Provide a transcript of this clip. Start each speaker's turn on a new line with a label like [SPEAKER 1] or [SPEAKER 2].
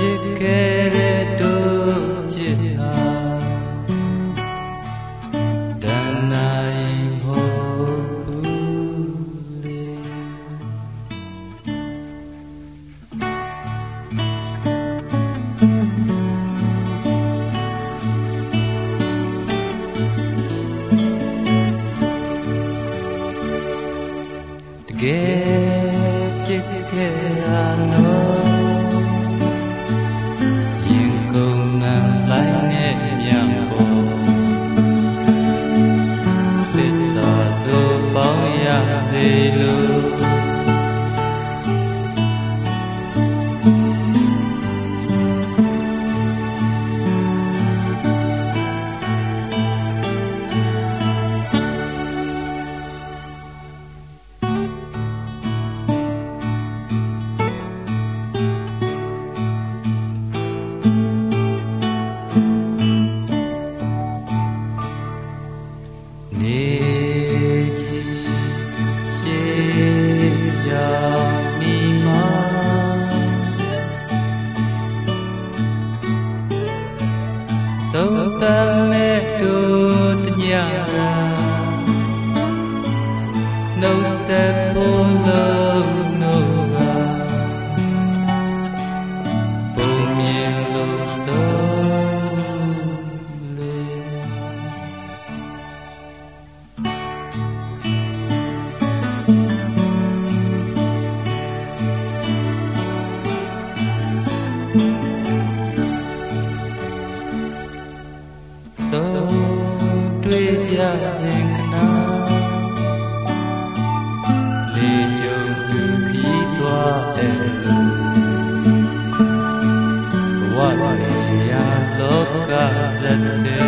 [SPEAKER 1] စ်ခဲ့တဲ့တို့ချစ်ဟာတဏှာရင်မဟုတ်ဘူးလေတကယ်ချစ်ခဲ့ရနော်နေကြီးရှေးရောက်နေမှာဆုံးတမ်းမဲ့တို့တညရာနှုတ်ဆက်ဖို့လုံးတို့ကပုံမြင်လို့ဆုံးလေတွေ့ကြစဉ်ခဏလေကြုံသူခီးသွားတဲ့လူဘဝရေရာလောကဇတ်တဲ့